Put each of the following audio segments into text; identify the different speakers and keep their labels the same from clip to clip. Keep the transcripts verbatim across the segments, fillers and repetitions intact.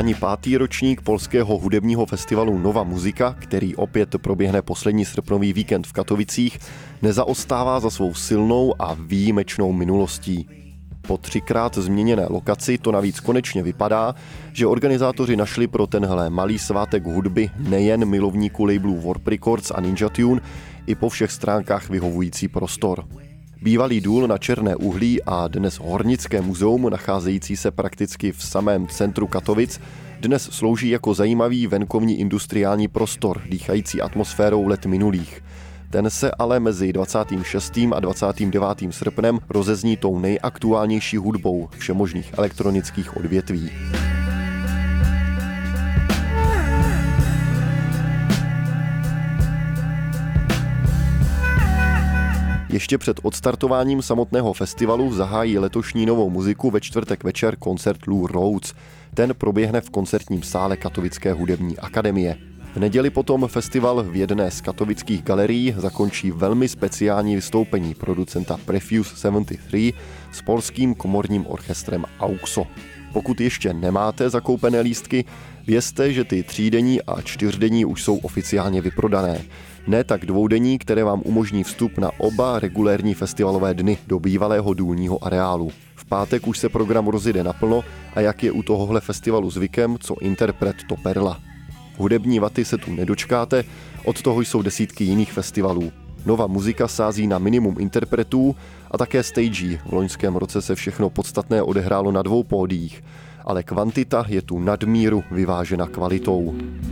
Speaker 1: Ani pátý ročník polského hudebního festivalu Nova Muzika, který opět proběhne poslední srpnový víkend v Katovicích, nezaostává za svou silnou a výjimečnou minulostí. Po třikrát změněné lokaci to navíc konečně vypadá, že organizátoři našli pro tenhle malý svátek hudby nejen milovníků labelů Warp Records a Ninja Tune, i po všech stránkách vyhovující prostor. Bývalý důl na Černé uhlí a dnes hornické muzeum, nacházející se prakticky v samém centru Katovic, dnes slouží jako zajímavý venkovní industriální prostor, dýchající atmosférou let minulých. Ten se ale mezi dvacátým šestým a dvacátým devátým srpnem rozezní tou nejaktuálnější hudbou všemožných elektronických odvětví. Ještě před odstartováním samotného festivalu zahájí letošní Novou muziku ve čtvrtek večer koncert Lou Rhodes. Ten proběhne v koncertním sále Katovické hudební akademie. V neděli potom festival v jedné z katovických galerií zakončí velmi speciální vystoupení producenta Prefuse sedmdesát tři s polským komorním orchestrem Auxo. Pokud ještě nemáte zakoupené lístky, vězte, že ty třídenní a čtyřdenní už jsou oficiálně vyprodané. Ne tak dvoudenní, které vám umožní vstup na oba regulérní festivalové dny do bývalého důlního areálu. V pátek už se program rozjede naplno a jak je u tohohle festivalu zvykem, co interpret to perla. Hudební vaty se tu nedočkáte, od toho jsou desítky jiných festivalů. Nova muzika sází na minimum interpretů a také stagí. V loňském roce se všechno podstatné odehrálo na dvou pódiích, ale kvantita je tu nadmíru vyvážena kvalitou.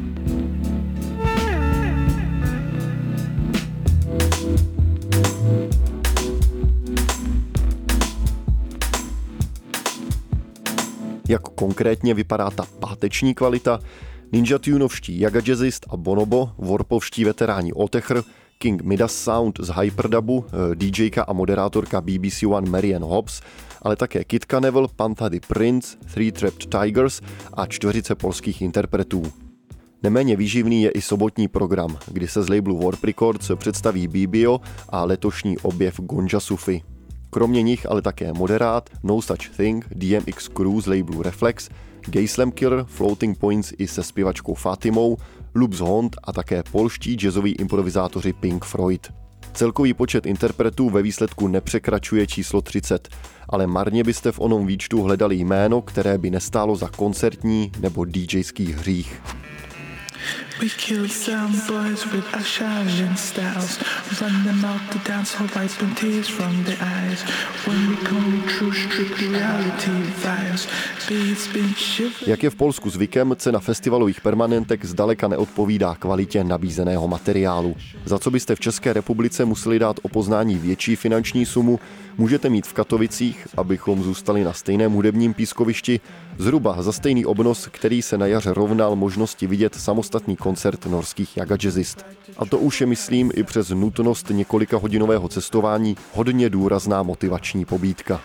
Speaker 1: Jak konkrétně vypadá ta páteční kvalita? Ninja Tunovští Jaga Jazzist a Bonobo, warpovští veteráni Otechr, King Midas Sound z Hyperdubu, DJka a moderátorka B B C One Marianne Hobbs, ale také Kid Cannibal, Pantha the Prince, Three Trapped Tigers a čtveřice polských interpretů. Neméně výživný je i sobotní program, kdy se z labelu Warp Records představí B B O a letošní objev Gonja Sufi. Kromě nich ale také Moderát, No Such Thing, D M X Crew z labelu Reflex, Gay Slam Killer, Floating Points i se zpěvačkou Fatimou, Lubs Hond a také polští jazzoví improvizátoři Pink Floyd. Celkový počet interpretů ve výsledku nepřekračuje číslo třicet, ale marně byste v onom výčtu hledali jméno, které by nestálo za koncertní nebo DJský hřích.
Speaker 2: We kill some boys with our shouting styles. Run them out the dance hall, wiping tears from their eyes. When we come true, strictly reality vibes. Beats been shivered.
Speaker 1: Jak je v Polsku zvykem, cena festivalových permanentek zdaleka neodpovídá kvalitě nabízeného materiálu. Za co byste v České republice museli dát o poznání větší finanční sumu, můžete mít v Katovicích, abychom zůstali na stejném hudebním pískovišti, zhruba za stejný obnos, který se na jaře rovnal možnosti vidět samostatný koncert norských Jaga Jazzist. A to už je, myslím, i přes nutnost několika hodinového cestování hodně důrazná motivační pobídka.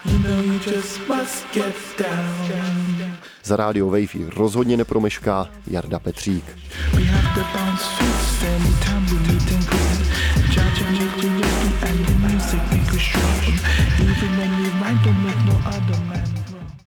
Speaker 1: Za Radio Wave rozhodně nepromešká Jarda Petřík.